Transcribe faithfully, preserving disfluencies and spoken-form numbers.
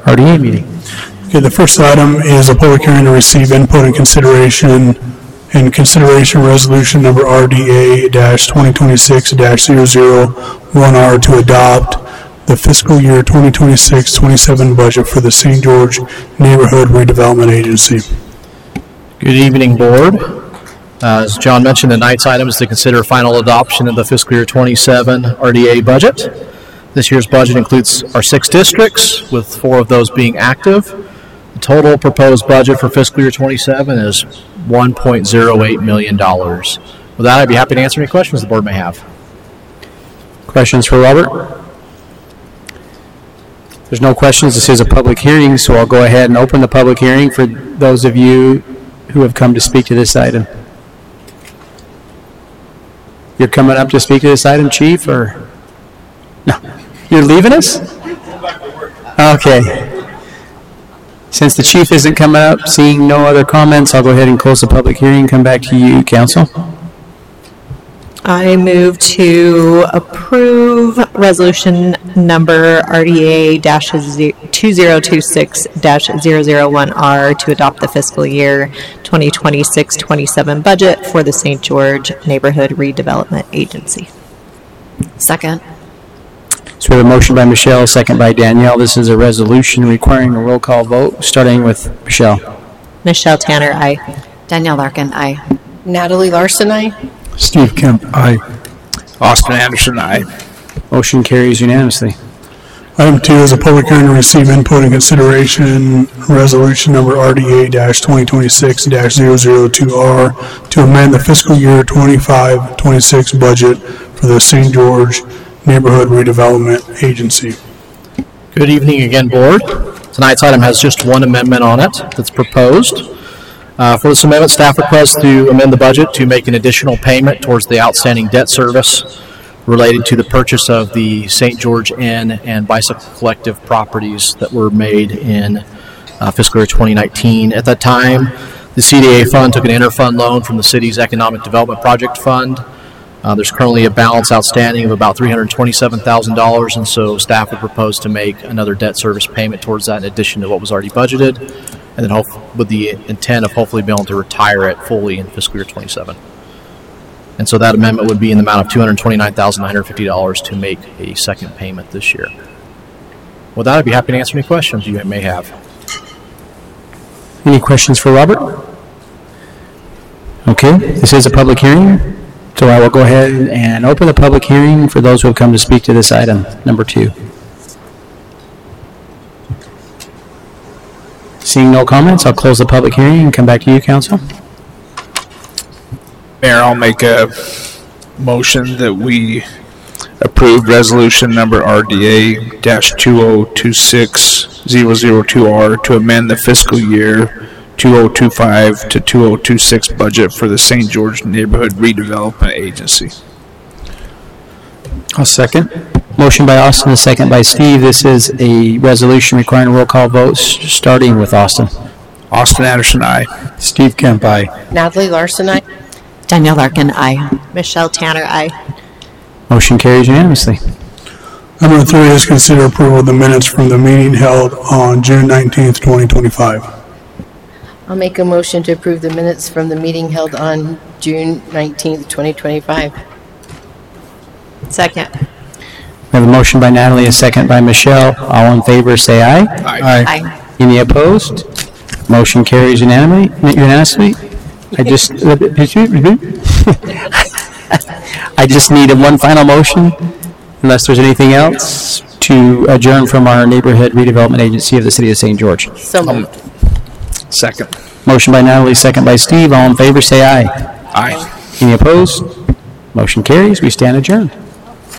R D A meeting. Okay, the first item is a public hearing to receive input and consideration and consideration resolution number R D A twenty twenty-six dash zero zero one R to adopt the fiscal year twenty twenty-six twenty-seven budget for the Saint George Neighborhood Redevelopment Agency. Good evening, Board. Uh, as John mentioned, tonight's item is to consider final adoption of the fiscal year twenty-seven R D A budget. This year's budget includes our six districts, with four of those being active. The total proposed budget for fiscal year twenty-seven is one point zero eight million dollars. With that, I'd be happy to answer any questions the Board may have. Questions for Robert? There's no questions. This is a public hearing, so I'll go ahead and open the public hearing for those of you who have come to speak to this item. You're coming up to speak to this item, Chief, or? No. You're leaving us? Okay. Since the Chief isn't coming up, seeing no other comments, I'll go ahead and close the public hearing and come back to you, Council. I move to approve resolution number R D A two zero two six dash zero zero one R to adopt the fiscal year twenty twenty-six twenty-seven budget for the Saint George Neighborhood Redevelopment Agency. Second. So we have a motion by Michelle, a second by Danielle. This is a resolution requiring a roll call vote, starting with Michelle. Michelle Tanner, aye. Danielle Larkin, aye. Natalie Larson, aye. Steve Kemp, aye. Austin Anderson, aye. Motion carries unanimously. Item two is a public hearing to receive input and consideration resolution number R D A twenty twenty-six dash zero zero two R to amend the fiscal year twenty-five twenty-six budget for the Saint George Neighborhood Redevelopment Agency. Good evening again, Board. Tonight's item has just one amendment on it that's proposed. Uh, for this amendment, staff requests to amend the budget to make an additional payment towards the outstanding debt service related to the purchase of the Saint George Inn and Bicycle Collective properties that were made in uh, fiscal year twenty nineteen. At that time, the C D A fund took an interfund loan from the city's Economic Development Project Fund. Uh, there's currently a balance outstanding of about three hundred twenty-seven thousand dollars, and so staff would propose to make another debt service payment towards that in addition to what was already budgeted, and then hope, with the intent of hopefully being able to retire it fully in fiscal year twenty-seven. And so that amendment would be in the amount of two hundred twenty-nine thousand nine hundred fifty dollars to make a second payment this year. With that, I'd be happy to answer any questions you may have. Any questions for Robert? Okay, this is a public hearing, so I will go ahead and open the public hearing for those who have come to speak to this item, number two. Seeing no comments, I'll close the public hearing and come back to you, Council. Mayor, I'll make a motion that we approve resolution number R D A two zero two six zero zero two R to amend the fiscal year two zero two five to two zero two six budget for the Saint George Neighborhood Redevelopment Agency. I'll second. Motion by Austin, a second by Steve. This is a resolution requiring a roll call vote, starting with Austin. Austin Anderson, aye. Steve Kemp, aye. Natalie Larson, aye. Danielle Larkin, aye. Michelle Tanner, aye. Motion carries unanimously. Number three is consider approval of the minutes from the meeting held on June nineteenth, twenty twenty-five. I'll make a motion to approve the minutes from the meeting held on June nineteenth, twenty twenty-five. Second. We have a motion by Natalie, a second by Michelle. All in favor, say aye. Aye. Aye. Any opposed? Motion carries unanimously. Unanimously. I just, I just need a one final motion, unless there's anything else, to adjourn from our Neighborhood Redevelopment Agency of the City of Saint George. So moved. Second. Motion by Natalie, second by Steve. All in favor, say aye. Aye. Any opposed? Motion carries. We stand adjourned.